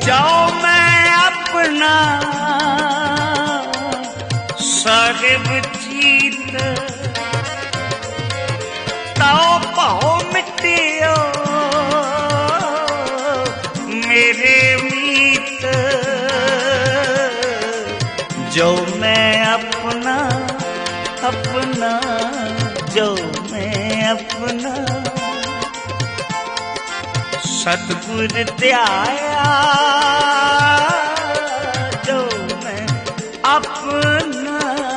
जाओ मैं अपना साहिब जीत ताओ पाओ मिटियो मेरे मीत जो मैं अपना अपना जो मैं अपना सतगुर त्याया जो मैं अपना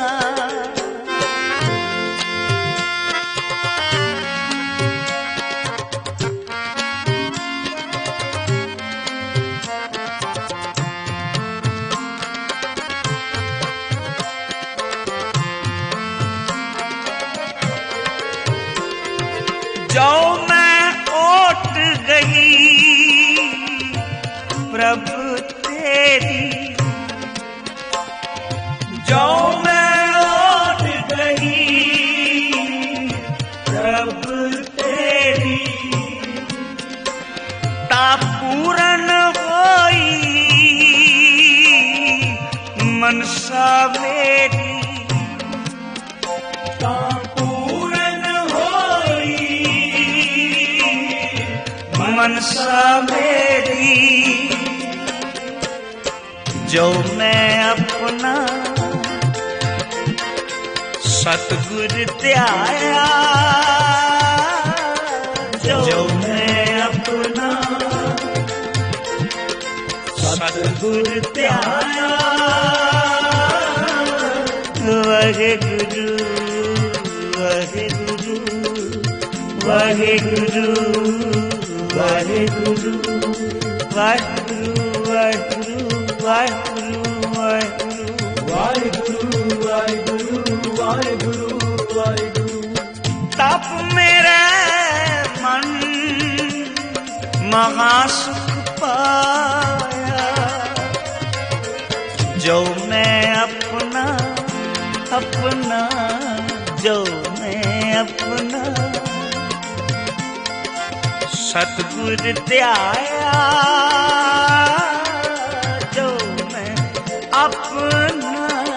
जो मैं ओट गई प्रभु तेरी जो मैं ओट गई प्रभु तेरी ता पूरन होई मनसा मेरी ता पूरन होई मनसा मेरी जो मैं अपना सतगुर त्याया जो मैं अपना सतगुर त्याया वाहेगुरु वाहेगुरु वाहेगुरु वाहेगुरु वाहेगुरु वाहेगुरु वाहेगुरु वाहेगुरु वाहेगुरु वाहेगुरु तप मेरे मन महासुख पाया जो मैं अपना अपना जो मैं अपना सतगुर त्याया जो मैं अपना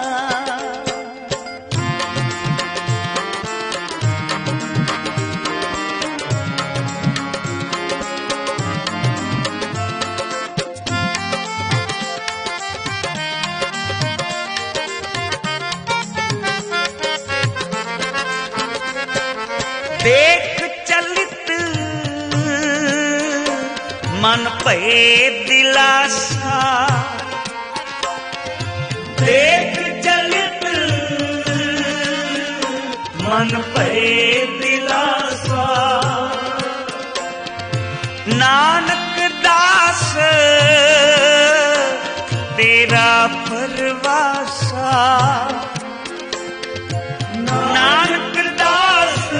देख चलित मन भये दिलासा देख चलित मन भये दिलासा नानक दास तेरा परवासा नानक दास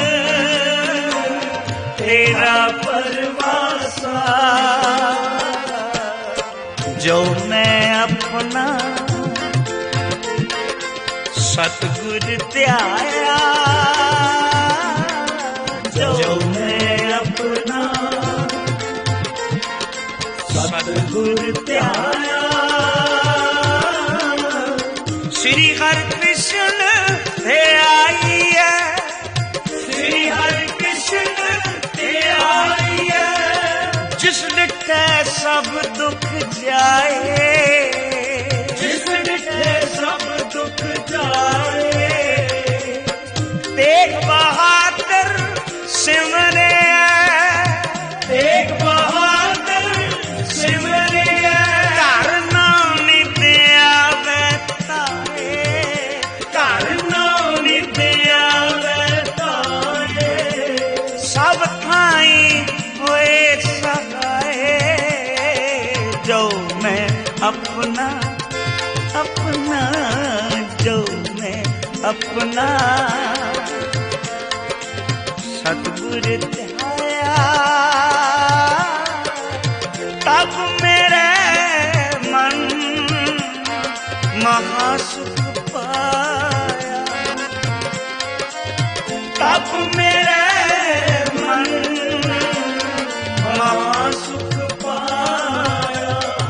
तेरा परवासा जो मैं अपना सतगुर त्याया जो मैं अपना सतगुर त्याया श्री हरि कृष्ण हे आई है श्री हरि कृष्ण हे आई है जिस डिठे सब दुख जाए जिस डिठे सब दुख जाए तेग बहादुर सिमरे तेग बहादुर सिमरे घर नाम नित्या बैताए घर नाम नित्या बैताए सब थाई होए सगाए जो मैं अपना अपना जो मैं अपना सतगुर त्याया तब मेरे मन महासुख पाया तब मेरे मन महासुख पाया